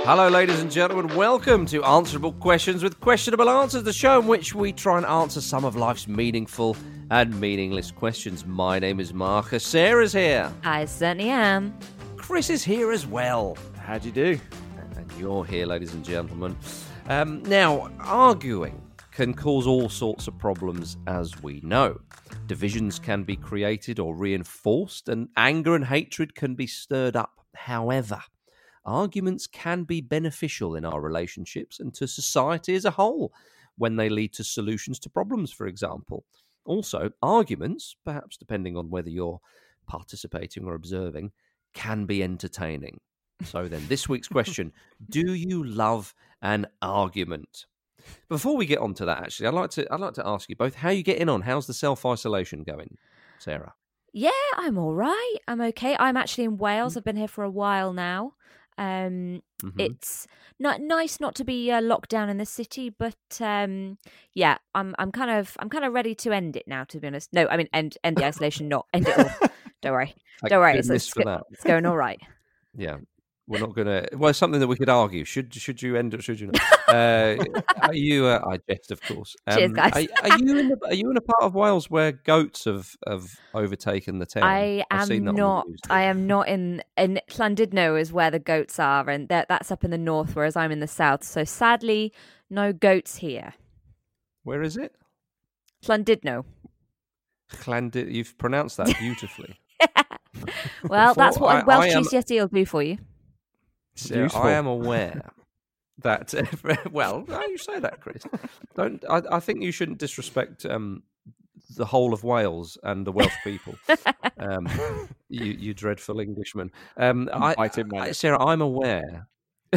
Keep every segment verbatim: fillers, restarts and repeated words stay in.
Hello, ladies and gentlemen. Welcome to Answerable Questions with Questionable Answers, the show in which we try and answer some of life's meaningful and meaningless questions. My name is Marcus. Sarah's here. I certainly am. Chris is here as well. How do you do? And you're here, ladies and gentlemen. Um, now, arguing can cause all sorts of problems, as we know. Divisions can be created or reinforced, and anger and hatred can be stirred up. However, arguments can be beneficial in our relationships and to society as a whole when they lead to solutions to problems, for example. Also, arguments, perhaps depending on whether you're participating or observing, can be entertaining. So then, this week's question, do you love an argument? Before we get on to that, actually, I'd like to I'd like to ask you both how you getting on. How's the self-isolation going, Sarah? Yeah, I'm all right. I'm okay. I'm actually in Wales. I've been here for a while now. Um, mm-hmm. It's not nice not to be uh, locked down in the city, but um, yeah, I'm I'm kind of I'm kind of ready to end it now. To be honest, no, I mean end end the isolation, not end it all. Don't worry, don't worry. It's, it's, it's going all right. Yeah. We're not going to... Well, it's something that we could argue. Should should you end it, should you not? Uh, are you... Uh, I jest, of course. Um, Cheers, guys. Are, are, you in the, are you in a part of Wales where goats have, have overtaken the town? I am not. I am not in... in Llandudno is where the goats are, and that, that's up in the north, whereas I'm in the south. So sadly, no goats here. Where is it? Llandudno. Llandud- You've pronounced that beautifully. Well, Before, that's what I, a Welsh I am... G C S E will do for you. So I am aware that, well, no, you say that, Chris. Don't. I, I think you shouldn't disrespect um, the whole of Wales and the Welsh people. um, you, you dreadful Englishman. Um, I, I, Sarah, I'm aware.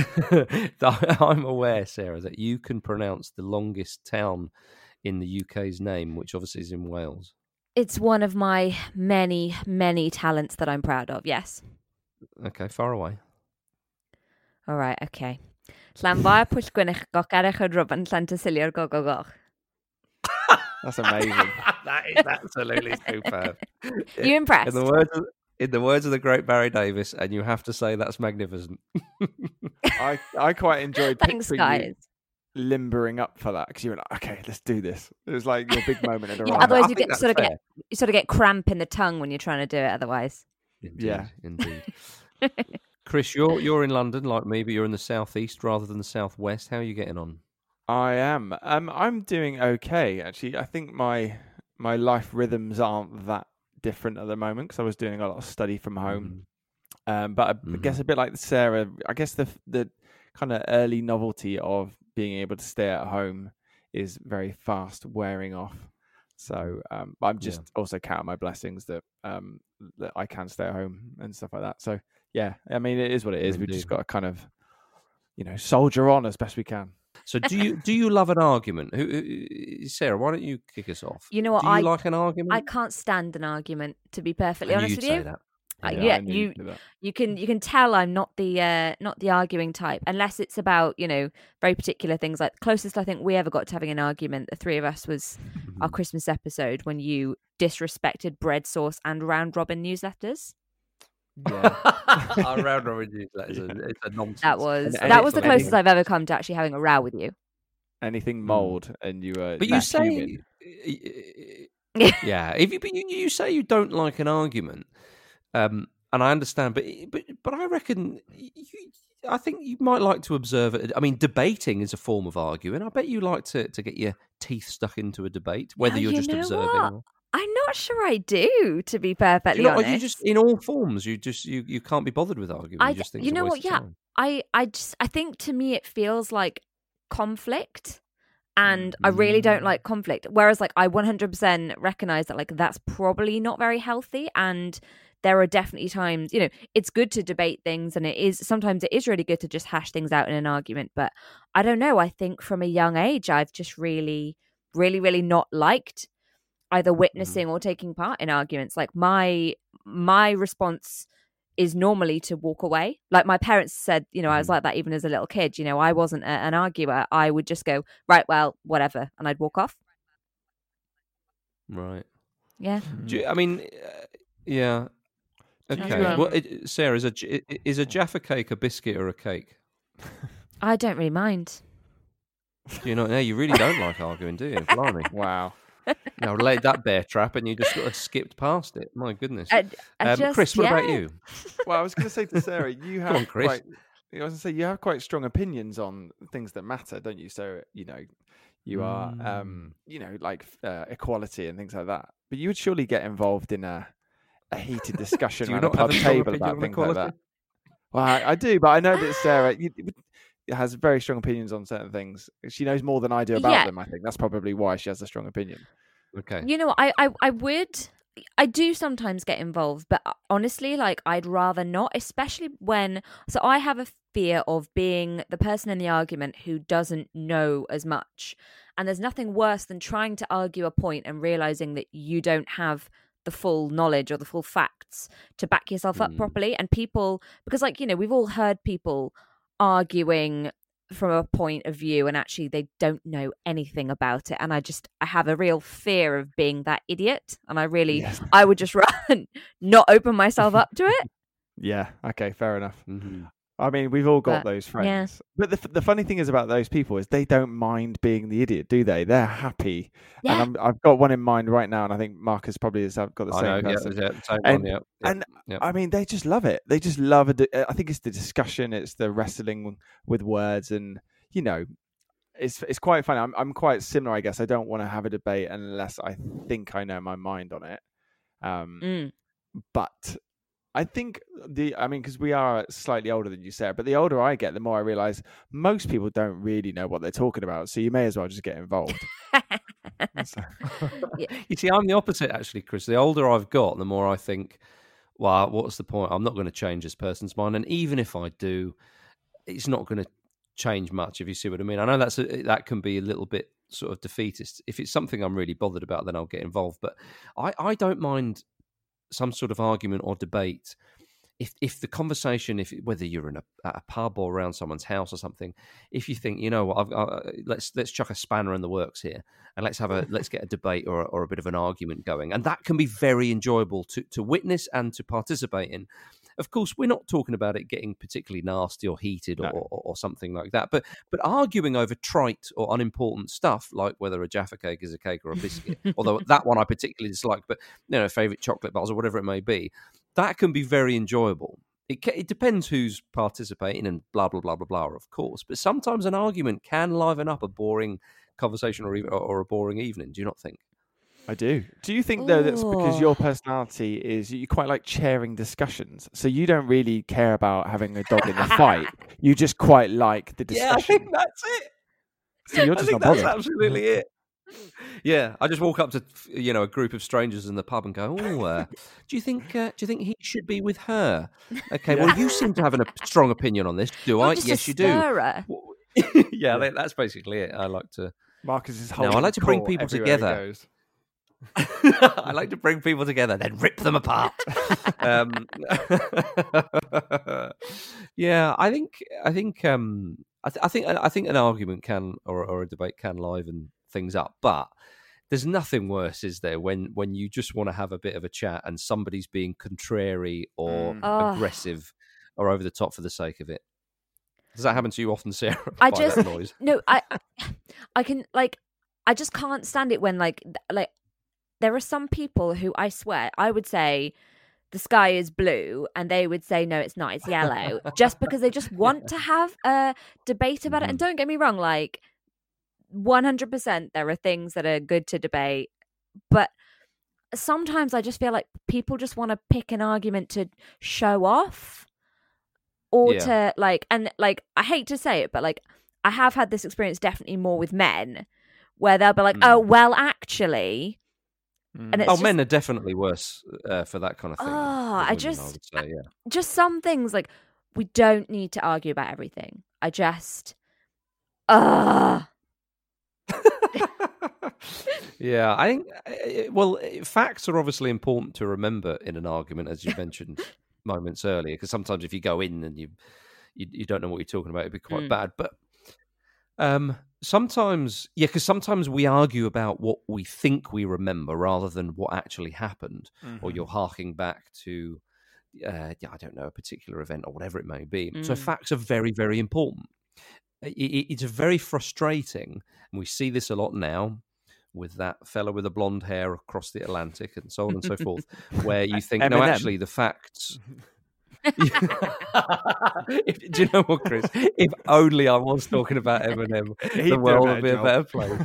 I'm aware, Sarah, that you can pronounce the longest town in the U K's name, which obviously is in Wales. It's one of my many, many talents that I'm proud of. Yes. Okay, far away. All right, okay. Llanfair pwllgwynnych gogarech o drwban Llantysilio'r gogogoch. That's amazing. That is absolutely superb. You impressed? In the words of, in the words of the great Barry Davis, and you have to say that's magnificent. I I quite enjoyed Thanks, guys. You limbering up for that because you were like, okay, let's do this. It was like your big moment in a yeah, run. Otherwise, you get sort of fair. get you sort of get cramp in the tongue when you're trying to do it. Otherwise, indeed, yeah, indeed. Chris, you're you're in London like me, but you're in the southeast rather than the southwest. How are you getting on? I am. Um, I'm doing okay actually. I think my my life rhythms aren't that different at the moment because I was doing a lot of study from home. Mm. Um, but I mm-hmm. guess a bit like Sarah, I guess the the kind of early novelty of being able to stay at home is very fast wearing off. So um, I'm just yeah. also counting my blessings that um, that I can stay at home and stuff like that. So. Yeah, I mean, it is what it is. Indeed. We've just got to kind of, you know, soldier on as best we can. So do you do you love an argument? Who, Sarah, why don't you kick us off? You know what? Do you I like an argument? I can't stand an argument, to be perfectly and honest you'd with you. Say that. Uh, yeah, yeah you you can you can tell I'm not the uh, not the arguing type unless it's about, you know, very particular things. Like the closest I think we ever got to having an argument, the three of us, was mm-hmm. our Christmas episode when you disrespected bread sauce and round robin newsletters. Yeah, our round robin newsletters. It's a, it's a nonsense. That was and that was the closest I've ever come to actually having a row with you. Anything mold and you were, but you say, yeah. If you but you, you say you don't like an argument. Um, and I understand, but but but I reckon you, I think you might like to observe it. I mean, debating is a form of arguing. I bet you like to, to get your teeth stuck into a debate, whether oh, you're you just know observing. What? Or... I'm not sure I do, to be perfectly you know, honest. You just in all forms, you just you, you can't be bothered with arguing. I, you just think you it's know a waste what? of Yeah, time. I I just I think to me it feels like conflict. And I really don't like conflict. Whereas, like, I one hundred percent recognize that, like, that's probably not very healthy. And there are definitely times, you know, it's good to debate things. And it is, sometimes it is really good to just hash things out in an argument. But I don't know. I think from a young age, I've just really, really, really not liked either witnessing mm-hmm. or taking part in arguments. Like, my my response is normally to walk away. Like my parents said, you know, I was like that even as a little kid. You know, I wasn't a, an arguer. I would just go, right, well, whatever. And I'd walk off. Right. Yeah. Do you, I mean, uh, yeah. Okay. You, um, well, it, Sarah, is a, is a Jaffa cake a biscuit or a cake? I don't really mind. Do you know? No, you really don't like arguing, do you? Blimey. Wow. Now, laid that bear trap and you just sort of skipped past it. My goodness. I, I um, just, Chris, what yeah. about you? Well, I was going to say to Sarah, you have on, Chris. quite. I was going to say you have quite strong opinions on things that matter, don't you? So you know, you are, Mm. um, you know, like uh, equality and things like that. But you would surely get involved in a, a heated discussion Do you around a not have pub a strong table opinion about on things like equality? that. Well, I, I do, but I know that Sarah you, has very strong opinions on certain things. She knows more than I do about Yeah. them. I think that's probably why she has a strong opinion. Okay. You know, I, I, I would, I do sometimes get involved, but honestly, like, I'd rather not, especially when, so I have a fear of being the person in the argument who doesn't know as much. And there's nothing worse than trying to argue a point and realizing that you don't have the full knowledge or the full facts to back yourself up Mm. properly. And people, because, like, you know, we've all heard people arguing from a point of view and actually they don't know anything about it, and I just I have a real fear of being that idiot, and I really Yes. I would just rather not open myself up to it. Yeah. Okay. Fair enough. Mm-hmm. I mean, we've all got But, those yeah. friends. But the the funny thing is about those people is they don't mind being the idiot, do they? They're happy. Yeah. And I'm, I've got one in mind right now, and I think Marcus probably has got the I same know, yeah, person. yeah, same And- one, yeah. yeah, and yeah. I mean, they just love it. They just love it. I think it's the discussion, it's the wrestling with words, and you know, it's it's quite funny. I'm I'm quite similar, I guess. I don't want to have a debate unless I think I know my mind on it. Um, Mm. but I think the I mean, because we are slightly older than you, Sarah, but the older I get, the more I realize most people don't really know what they're talking about. So you may as well just get involved. So- You see, I'm the opposite, actually, Chris. The older I've got, the more I think, well, what's the point? I'm not going to change this person's mind. And even if I do, it's not going to change much, if you see what I mean. I know that's a, that can be a little bit sort of defeatist. If it's something I'm really bothered about, then I'll get involved. But I, I don't mind some sort of argument or debate if if the conversation, if whether you're in a, at a pub or around someone's house or something, if you think, you know what, I've, I, let's let's chuck a spanner in the works here and let's have a let's get a debate or or a bit of an argument going, and that can be very enjoyable to to witness and to participate in. Of course, we're not talking about it getting particularly nasty or heated or, No. or, or something like that, but but arguing over trite or unimportant stuff like whether a Jaffa cake is a cake or a biscuit, although that one I particularly dislike, but you know, favourite chocolate bars or whatever it may be, that can be very enjoyable. It ca- it depends who's participating and blah, blah, blah, blah, blah, of course. But sometimes an argument can liven up a boring conversation or, even, or a boring evening. Do you not think? I do. Do you think though that's because your Ooh. personality is you quite like chairing discussions, so you don't really care about having a dog in the fight. You just quite like the discussion. that's it. So you're just not bothered. absolutely it. Yeah, I just walk up to you know a group of strangers in the pub and go, "Oh, uh, do you think uh, do you think he should be with her?" Okay, well, you seem to have an, a strong opinion on this. Do You're I? just a Yes, you do. stirrer. yeah, that- that's basically it. I like to. Marcus is No, I holding like to bring court people everywhere he together. goes. I like to bring people together, then rip them apart. um, yeah, I think I think um, I, th- I think I think an argument can or, or a debate can liven things up, but there's nothing worse, is there, when when you just want to have a bit of a chat and somebody's being contrary or Mm. Oh. aggressive or over the top for the sake of it. Does that happen to you often, Sarah? I by just that noise? no, I I can like I just can't stand it when like th- like there are some people who I swear I would say the sky is blue and they would say no, it's not, it's yellow, just because they just want to have a debate about it. And don't get me wrong, like one hundred percent there are things that are good to debate, but sometimes I just feel like people just want to pick an argument to show off or Yeah. to like, and like I hate to say it, but like I have had this experience definitely more with men where they'll be like, Mm. oh well actually, Mm. and it's Oh, just, men are definitely worse uh, for that kind of thing. Oh, than I women, just- would say, yeah. just some things like we don't need to argue about everything. I just uh yeah, I think. uh, Well, uh, facts are obviously important to remember in an argument, as you mentioned moments earlier. Because sometimes if you go in and you, you you don't know what you're talking about, it'd be quite Mm. bad. But um, sometimes, yeah, because sometimes we argue about what we think we remember rather than what actually happened, or Mhm. you're harking back to uh, yeah, I don't know, a particular event or whatever it may be. Mm. So facts are very, very important. It, it, it's very frustrating, and we see this a lot now with that fella with the blonde hair across the Atlantic and so on and so forth, where you think, no, actually, the facts. if, do you know what, Chris? If only I was talking about Eminem, He'd the world would be job. a better place.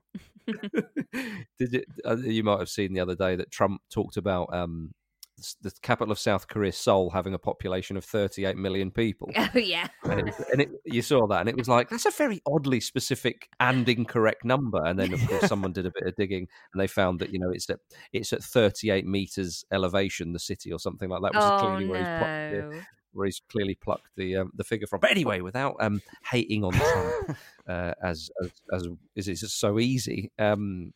Did you? Uh, you might have seen the other day that Trump talked about um, the capital of South Korea, Seoul, having a population of thirty-eight million people. Oh yeah, and, it, and it, you saw that, and it was like, that's a very oddly specific and incorrect number. And then, of course, someone did a bit of digging, and they found that you know it's at it's at thirty-eight meters elevation, the city, or something like that. Which oh is clearly no. where he's plucked the, where he's clearly plucked the um, the figure from. But anyway, without um, hating on Trump, uh, as as as is just so easy. Um,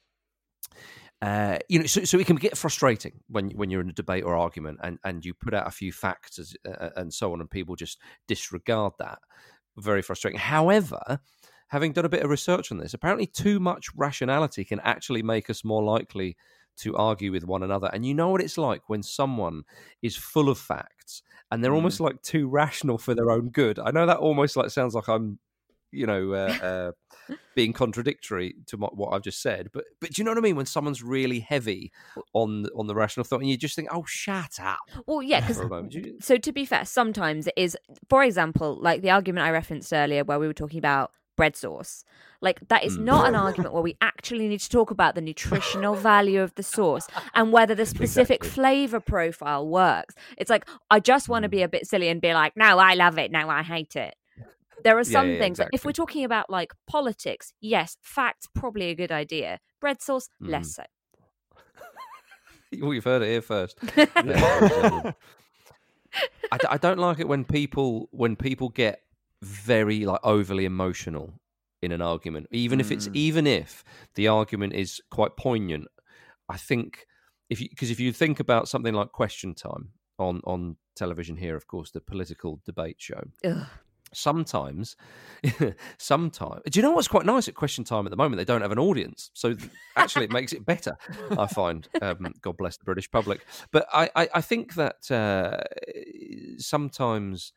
Uh, you know, so, so it can get frustrating when when you're in a debate or argument, and, and you put out a few facts as, uh, and so on, and people just disregard that. Very frustrating. However, having done a bit of research on this, apparently too much rationality can actually make us more likely to argue with one another. And you know what it's like when someone is full of facts and they're mm. almost like too rational for their own good. I know that almost like sounds like I'm, you know, uh, uh, being contradictory to my, what I've just said, but but do you know what I mean? When someone's really heavy on on the rational thought, and you just think, "Oh, shut up." Well, yeah. Because so to be fair, sometimes it is. For example, like the argument I referenced earlier, where we were talking about bread sauce, like that is mm. not an argument where we actually need to talk about the nutritional value of the sauce and whether the specific exactly. flavor profile works. It's like I just want to be a bit silly and be like, "No, I love it. No, I hate it." There are some yeah, yeah, things, exactly. if we're talking about like politics, yes, facts, probably a good idea. Bread sauce, mm. less so. Well, you've heard it here first. I, I don't like it when people when people get very like overly emotional in an argument, even mm. if it's even if the argument is quite poignant. I think if you because if you think about something like Question Time on on television here, of course, the political debate show. Ugh. Sometimes, sometimes, do you know what's quite nice at Question Time at the moment? They don't have an audience. So actually it makes it better, I find. Um, God bless the British public. But I, I, I think that uh, sometimes,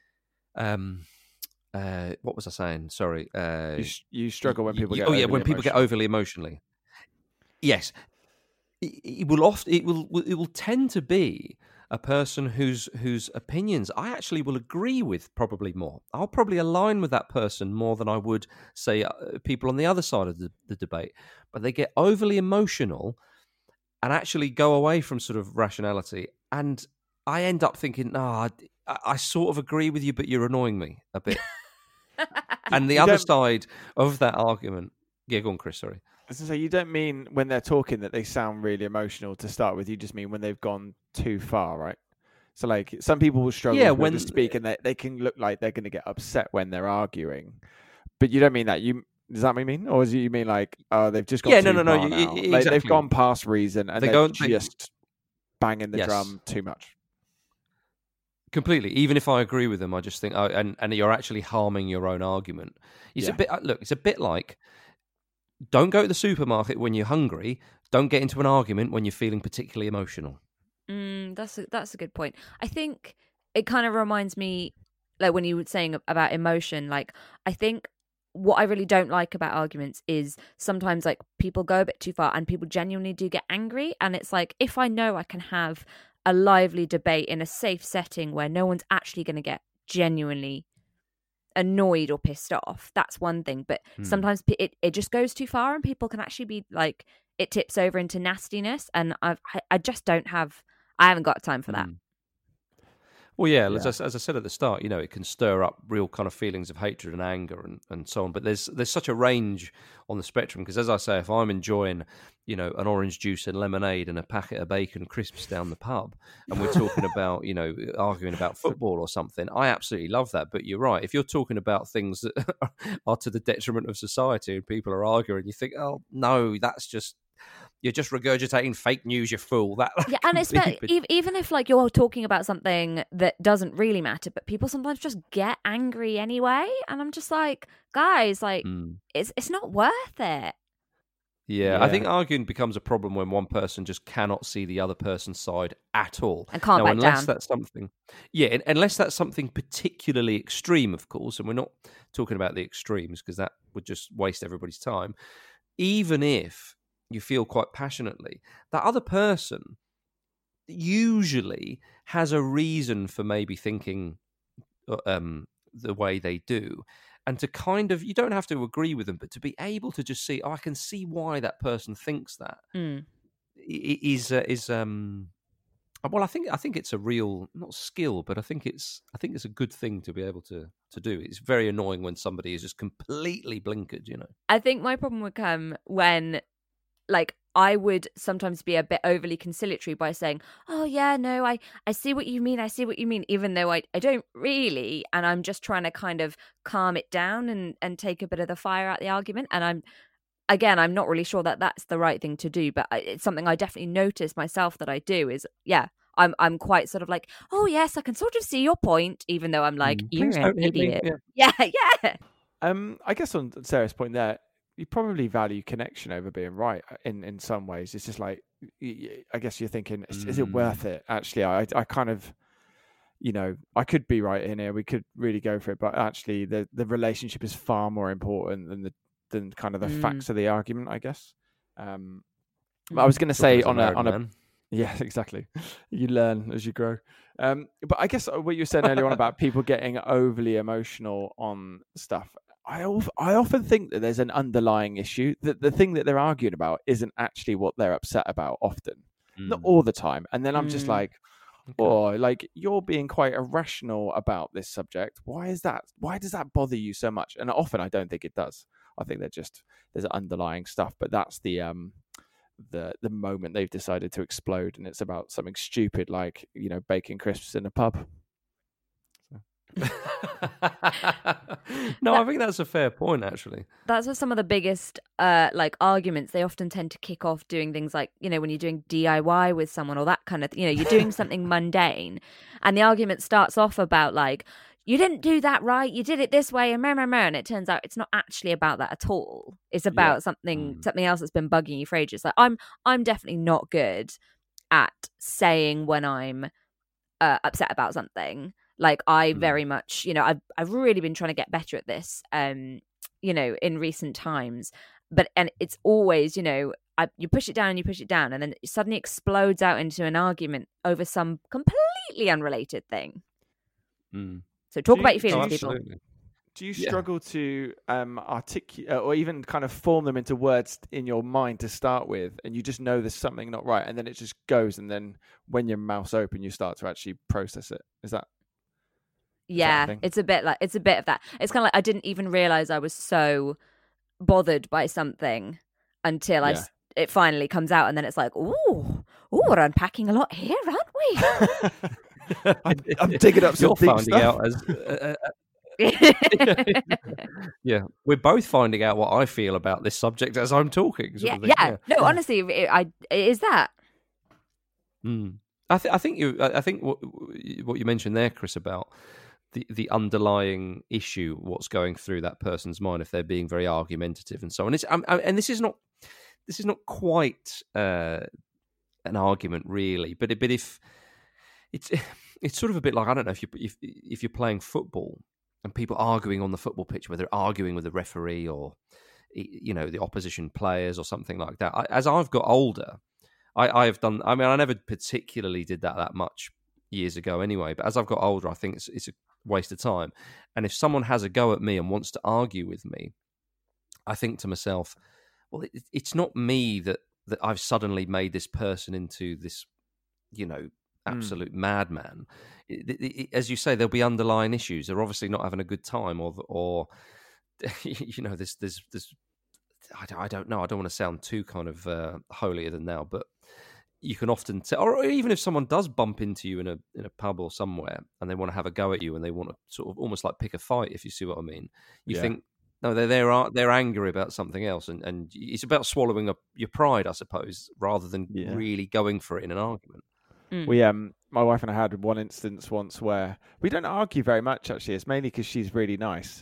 um, uh, what was I saying? Sorry. Uh, you, you struggle when people you, get Oh, yeah, when emotional. people get overly emotionally. Yes. It, it will often, it will, it will tend to be a person whose whose opinions I actually will agree with probably more. I'll probably align with that person more than I would, say, uh, people on the other side of the, the debate. But they get overly emotional and actually go away from sort of rationality. And I end up thinking, no, I, I sort of agree with you, but you're annoying me a bit. And the you other don't... side of that argument... Yeah, go on, Chris, sorry. I was going to say, you don't mean when they're talking that they sound really emotional to start with. You just mean when they've gone too far, right? So, like, some people will struggle yeah, with when... to speak, and they, they can look like they're going to get upset when they're arguing. But you don't mean that. You Does that what you mean? Or do you mean, like, oh, they've just gone yeah, too no, no, far no, now? exactly. Like, they've gone past reason, and they they're go, just they... banging the yes. drum too much. Completely. Even if I agree with them, I just think, oh, and, and you're actually harming your own argument. It's yeah. a bit, look, it's a bit like, don't go to the supermarket when you're hungry. Don't get into an argument when you're feeling particularly emotional. Mm, that's a, that's a good point. I think it kind of reminds me, like when you were saying about emotion, like I think what I really don't like about arguments is sometimes like people go a bit too far and people genuinely do get angry. And it's like, if I know I can have a lively debate in a safe setting where no one's actually going to get genuinely annoyed or pissed off, that's one thing. But hmm. sometimes it, it just goes too far and people can actually be like, it tips over into nastiness. And I've, I just don't have, I haven't got time for that. Hmm. Well, yeah, yeah. As, I, as I said at the start, you know, it can stir up real kind of feelings of hatred and anger and, and so on. But there's there's such a range on the spectrum because, as I say, if I'm enjoying, you know, an orange juice and lemonade and a packet of bacon crisps down the pub, and we're talking about, you know, arguing about football or something, I absolutely love that. But you're right. If you're talking about things that are to the detriment of society and people are arguing, you think, oh, no, that's just... You're just regurgitating fake news, you fool. That yeah, and it's be, even if like you're talking about something that doesn't really matter, but people sometimes just get angry anyway, and I'm just like, guys, like mm. it's it's not worth it. Yeah, Yeah. I think arguing becomes a problem when one person just cannot see the other person's side at all. And can't now, back unless down. that's something, yeah, un- unless that's something particularly extreme, of course, and we're not talking about the extremes because that would just waste everybody's time. Even if you feel quite passionately, that other person usually has a reason for maybe thinking uh, um, the way they do. And to kind of, you don't have to agree with them, but to be able to just see, oh, I can see why that person thinks that Mm. i- is uh, is um. Well, I think I think it's a real not skill, but I think it's I think it's a good thing to be able to to do. It's very annoying when somebody is just completely blinkered, you know. I think my problem would come when, like, I would sometimes be a bit overly conciliatory by saying, oh, yeah, no, I, I see what you mean. I see what you mean, even though I, I don't really. And I'm just trying to kind of calm it down and, and take a bit of the fire out the argument. And I'm, again, I'm not really sure that that's the right thing to do. But it's something I definitely notice myself that I do is, yeah, I'm I'm quite sort of like, oh, yes, I can sort of see your point, even though I'm like, Mm. you're Please an don't hit me. idiot. Yeah. Yeah, yeah. Um, I guess on Sarah's point there, you probably value connection over being right in, in some ways. It's just like, I guess you're thinking, is, is it Mm. worth it? Actually, I, I kind of, you know, I could be right in here. We could really go for it, but actually the, the relationship is far more important than the, than kind of the Mm. facts of the argument, I guess. Um, but I was going to say on a, on a, yeah, exactly. You learn as you grow. Um, but I guess what you were saying earlier on about people getting overly emotional on stuff, I of, I often think that there's an underlying issue, that the thing that they're arguing about isn't actually what they're upset about often, Mm. not all the time. And then I'm just Mm. like, Okay. oh, like you're being quite irrational about this subject. Why is that? Why does that bother you so much? And often I don't think it does. I think they're just, there's underlying stuff, but that's the, um, the the moment they've decided to explode, and it's about something stupid like, you know, baking crisps in a pub. No, I think that's a fair point, actually. That's where some of the biggest uh like arguments, they often tend to kick off doing things like, you know, when you're doing D I Y with someone or that kind of, you know, you're doing something mundane and the argument starts off about like, you didn't do that right, you did it this way, and meh, meh, meh, and it turns out it's not actually about that at all. It's about Yeah. something Mm. something else that's been bugging you for ages. Like I'm I'm definitely not good at saying when I'm uh, upset about something. Like I Mm. very much, you know, I've I've really been trying to get better at this, um, you know, in recent times. But and it's always, you know, I, you push it down and you push it down, and then it suddenly explodes out into an argument over some completely unrelated thing. Mm. So talk Do about you- your feelings, Oh, people. absolutely. Do you Yeah. struggle to um, articulate or even kind of form them into words in your mind to start with, and you just know there's something not right, and then it just goes, and then when your mouth's open, you start to actually process it? Is that? Yeah, thing? it's a bit like it's a bit of that. It's kind of like I didn't even realize I was so bothered by something until I Yeah. s it finally comes out, and then it's like, ooh, ooh, we're unpacking a lot here, aren't we? I'm, I'm digging up some You're deep finding stuff. out as uh, yeah, we're both finding out what I feel about this subject as I'm talking. Sort yeah, of thing. yeah. No, honestly, it, I it is that. Mm. I, th- I think you. I I think what what you mentioned there, Chris, about the the underlying issue, what's going through that person's mind if they're being very argumentative and so on. It's um, and this is not this is not quite uh, an argument really, but but if it's it's sort of a bit like, I don't know, if you if if you're playing football and people arguing on the football pitch, whether they're arguing with the referee or you know the opposition players or something like that. I, as I've got older, I, I have done. I mean, I never particularly did that that much years ago, anyway. But as I've got older, I think it's it's a waste of time. And if someone has a go at me and wants to argue with me, I think to myself, well, it, it's not me that that I've suddenly made this person into this, you know, absolute mm. madman. It, it, it, as you say, there'll be underlying issues. They're obviously not having a good time, or or you know, there's there's there's. I don't know. I don't want to sound too kind of uh, holier than thou, but you can often tell, or even if someone does bump into you in a in a pub or somewhere, and they want to have a go at you, and they want to sort of almost like pick a fight, if you see what I mean. You yeah. think no, they're they're they're angry about something else, and, and it's about swallowing up your pride, I suppose, rather than yeah. really going for it in an argument. Mm. We um, my wife and I had one instance once where we don't argue very much. Actually, it's mainly because she's really nice.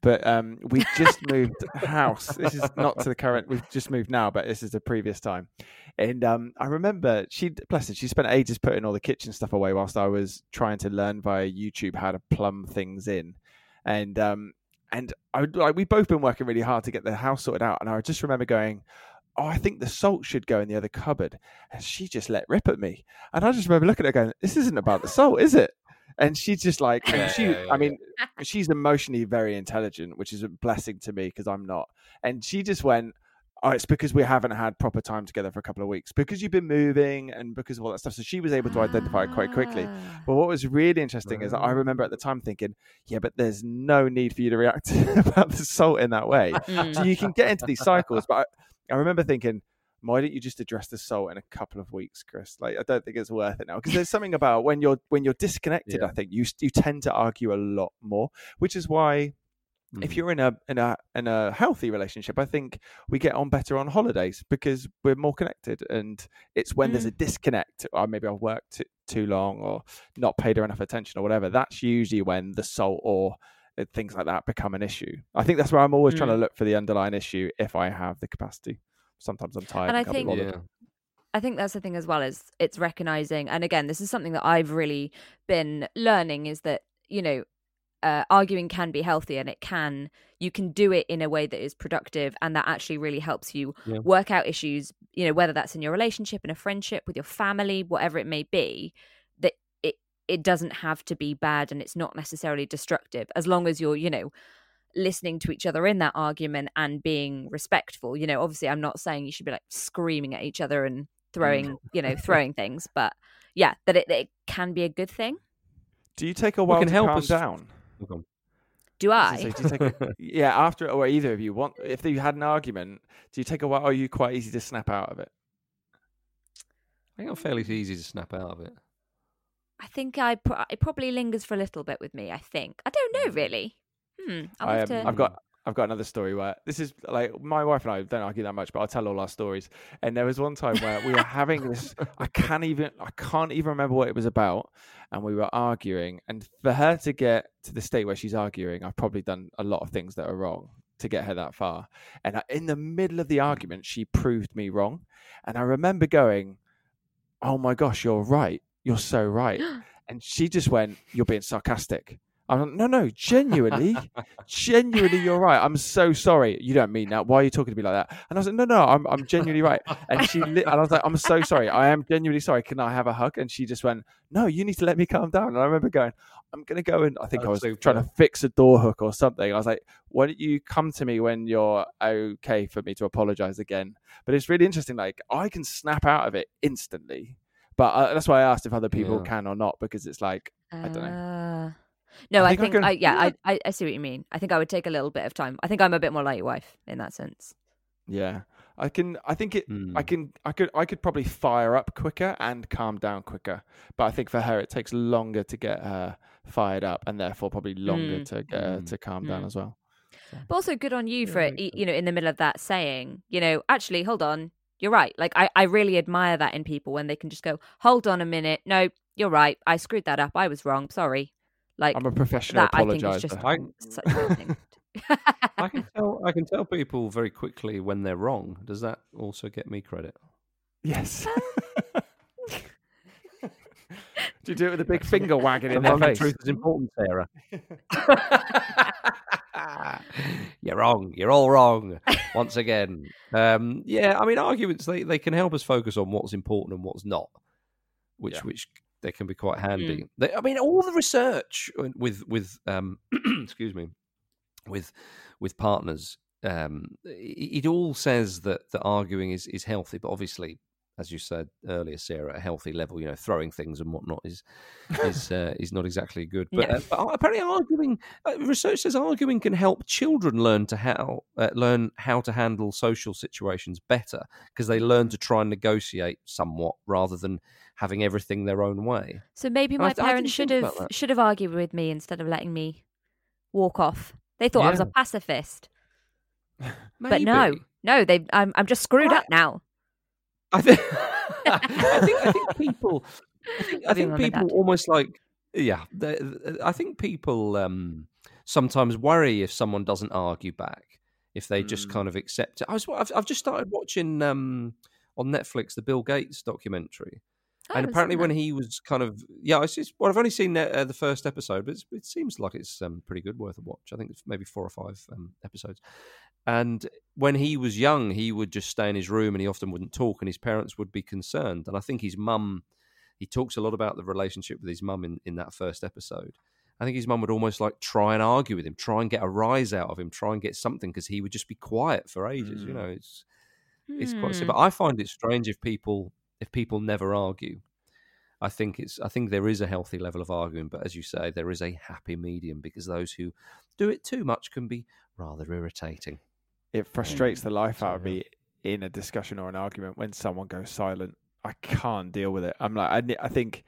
but um, we just moved house. This is not to the current. We've just moved now, but this is the previous time. And um, I remember she, bless her, she spent ages putting all the kitchen stuff away whilst I was trying to learn via YouTube how to plumb things in. And um, and I like we both been working really hard to get the house sorted out. And I just remember going, oh, I think the salt should go in the other cupboard. And she just let rip at me. And I just remember looking at her going, this isn't about the salt, is it? And she's just like, and Yeah, she, yeah, yeah, I mean, she's emotionally very intelligent, which is a blessing to me because I'm not. And she just went, oh, it's because we haven't had proper time together for a couple of weeks, because you've been moving and because of all that stuff. So she was able to identify it quite quickly. But what was really interesting is that I remember at the time thinking, yeah, but there's no need for you to react about the salt in that way. So you can get into these cycles. But I, I remember thinking, why don't you just address the salt in a couple of weeks, Chris? Like, I don't think it's worth it now, because there's something about when you're when you're disconnected. Yeah. I think you you tend to argue a lot more, which is why mm. if you're in a in a in a healthy relationship, I think we get on better on holidays because we're more connected. And it's when mm. there's a disconnect, or maybe I've worked t- too long or not paid her enough attention or whatever. That's usually when the salt or things like that become an issue. I think that's where I'm always mm. trying to look for the underlying issue if I have the capacity. Sometimes I'm tired. And I and think, yeah. I think that's the thing as well, is it's recognizing. And again, this is something that I've really been learning, is that, you know, uh, arguing can be healthy, and it can, you can do it in a way that is productive, and that actually really helps you yeah. work out issues, you know, whether that's in your relationship, in a friendship, with your family, whatever it may be, that it, it doesn't have to be bad, and it's not necessarily destructive, as long as you're, you know, listening to each other in that argument and being respectful. You know, obviously I'm not saying you should be like screaming at each other and throwing, you know, throwing things, but yeah, that it, that it can be a good thing. Do you take a while can to help calm us... down? Do I? So, do you take a, yeah, after, or either of you want, if you had an argument, do you take a while, or are you quite easy to snap out of it? I think I'm fairly easy to snap out of it. I think I pro- it probably lingers for a little bit with me, I think. I don't know, really. Hmm. I'll I, have um, to... I've got I've got another story where this is like, my wife and I don't argue that much, but I'll tell all our stories. And there was one time where we were having this, I can't even I can't even remember what it was about, and we were arguing. And for her to get to the state where she's arguing, I've probably done a lot of things that are wrong to get her that far. And in the middle of the argument, she proved me wrong. And I remember going, "Oh my gosh, you're right. You're so right." And she just went, "You're being sarcastic." I'm like, no, no, genuinely, genuinely, you're right. I'm so sorry. You don't mean that. Why are you talking to me like that? And I was like, no, no, I'm, I'm genuinely right. And she, li- and I was like, I'm so sorry. I am genuinely sorry. Can I have a hug? And she just went, no, you need to let me calm down. And I remember going, I'm going to go and I think That's I was so trying to fix a door hook or something. I was like, why don't you come to me when you're okay for me to apologize again? But it's really interesting. Like, I can snap out of it instantly. But uh, that's why I asked if other people yeah. can or not, because it's like, uh... I don't know. No, I think, I, think I, I yeah, I, I see what you mean. I think I would take a little bit of time. I think I'm a bit more like your wife in that sense. Yeah, I can. I think it. Mm. I can. I could. I could probably fire up quicker and calm down quicker. But I think for her, it takes longer to get her fired up, and therefore probably longer mm. to get her mm. to calm mm. down as well. So. But also good on you yeah, for it. You know, in the middle of that, saying, you know, actually, hold on, you're right. Like I, I really admire that in people when they can just go, hold on a minute, no, you're right, I screwed that up. I was wrong. Sorry. Like, I'm a professional apologizer. Just I, such a thing. I can tell. I can tell people very quickly when they're wrong. Does that also get me credit? Yes. Do you do it with a big finger wagging in their face? The truth is important, Sarah. You're wrong. You're all wrong. Once again. Um, yeah, I mean, arguments they, they can help us focus on what's important and what's not, which yeah. which. They can be quite handy. Mm. They, I mean, all the research with with um, excuse me, with with partners, um, it, it all says that the arguing is, is healthy. But obviously, as you said earlier, Sarah, at a healthy level, you know, throwing things and whatnot is is uh, is not exactly good. But, yeah. uh, but apparently, arguing uh, research says arguing can help children learn to how uh, learn how to handle social situations better, because they learn to try and negotiate somewhat rather than having everything their own way. So maybe my I, parents I should have should have argued with me instead of letting me walk off. They thought yeah. I was a pacifist. But no, no, they. I'm I'm just screwed I, up now. I think, I think I think people I think, I think people almost like yeah they, I think people um, sometimes worry if someone doesn't argue back, if they just Mm. kind of accept it. I was, I've, I've just started watching um, on Netflix the Bill Gates documentary. I And haven't apparently, seen when that. he was kind of yeah, it's just, well, I've only seen uh, the first episode, but it's, it seems like it's um, pretty good, worth a watch. I think it's maybe four or five um, episodes. And when he was young, he would just stay in his room, and he often wouldn't talk, and his parents would be concerned. And I think his mum, he talks a lot about the relationship with his mum in, in that first episode. I think his mum would almost like try and argue with him, try and get a rise out of him, try and get something, because he would just be quiet for ages. Mm. You know, it's it's quite. Hmm. But I find it strange if people if people never argue. I think it's. I think there is a healthy level of arguing, but as you say, there is a happy medium, because those who do it too much can be rather irritating. It frustrates Mm. the life So, out of yeah. me in a discussion or an argument when someone goes silent. I can't deal with it. I'm like, I, ne- I think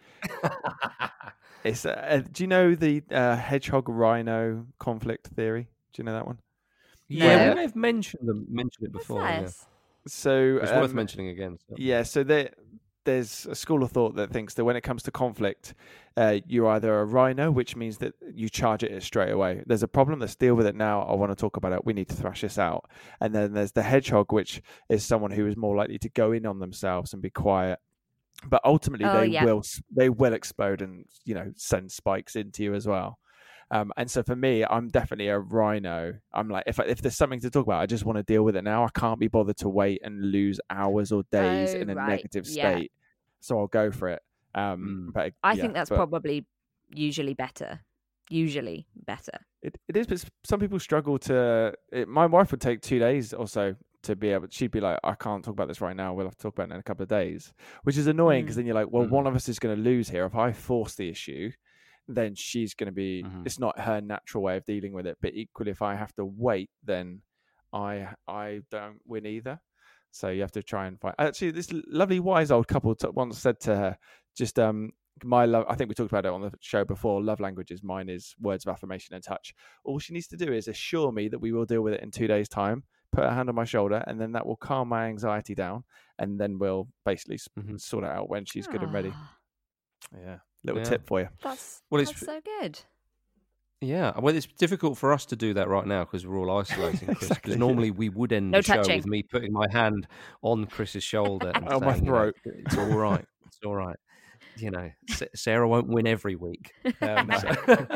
it's. Uh, do you know the uh, hedgehog rhino conflict theory? Do you know that one? Yeah, No. we may have mentioned them, mentioned it What's before. Yeah. this? So It's worth um, mentioning again. So. Yeah, so there, there's a school of thought that thinks that when it comes to conflict, uh, you're either a rhino, which means that you charge at it straight away. There's a problem, let's deal with it now. I want to talk about it. We need to thrash this out. And then there's the hedgehog, which is someone who is more likely to go in on themselves and be quiet. But ultimately, Oh, they yeah. will they will explode and, you know, send spikes into you as well. Um, and so for me, I'm definitely a rhino. I'm like, if I, if there's something to talk about, I just want to deal with it now. I can't be bothered to wait and lose hours or days Oh, in a right. negative Yeah. state. So I'll go for it. Um, Mm. but I yeah, think that's but probably usually better. Usually better. it, it is. But some people struggle to. It, my wife would take two days or so to be able. She'd be like, I can't talk about this right now. We'll have to talk about it in a couple of days, which is annoying because Mm. then you're like, well, Mhm. one of us is going to lose here. If I force the issue, then she's going to be. Mhm. It's not her natural way of dealing with it. But equally, if I have to wait, then I I don't win either. So you have to try and fight. Actually, this lovely wise old couple t- once said to her, just um. My love, I think we talked about it on the show before. Love languages, mine is words of affirmation and touch. All she needs to do is assure me that we will deal with it in two days' time, put her hand on my shoulder, and then that will calm my anxiety down. And then we'll basically s- Mhm. sort it out when she's good and ready. Ah, Yeah. Little Yeah. tip for you. That's, Well, that's it's- so good. Yeah, well, it's difficult for us to do that right now because we're all isolating Chris. Because Exactly. normally we would end No the show touching. with me putting my hand on Chris's shoulder and Oh, my saying, you know, throat. it's all right, it's all right. You know, Sa- Sarah won't win every week. Um, No. so-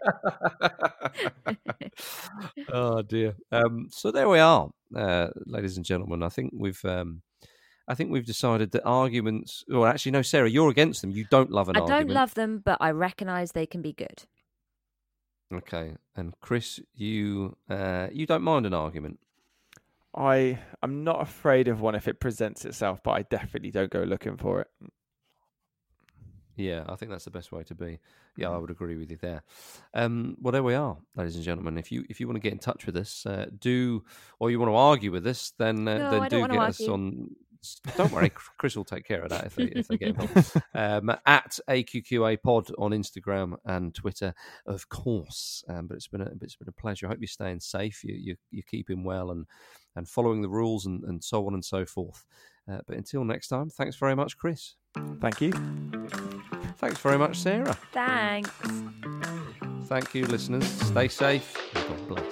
oh dear. Um, so there we are, uh, ladies and gentlemen. I think we've, um, I think we've decided that arguments. Well, actually, no, Sarah, you're against them. You don't love an I argument. don't love them, but I recognise they can be good. Okay, and Chris, you, uh, you don't mind an argument. I I'm not afraid of one if it presents itself, but I definitely don't go looking for it. Yeah, I think that's the best way to be. Yeah, I would agree with you there. Um, well, there we are, ladies and gentlemen. If you if you want to get in touch with us, uh, do or you want to argue with us, then uh, No, then I do don't get wanna us argue. on. Don't worry, Chris will take care of that if they if they get involved. Um, at A Q Q A Pod on Instagram and Twitter, of course. Um, but it's been a it's been a pleasure. I hope you're staying safe. You you you're keeping well and and following the rules and, and so on and so forth. Uh, but until next time, thanks very much, Chris. Thank you. Thanks very much, Sarah. Thanks. Thank you, listeners. Stay safe. And God bless.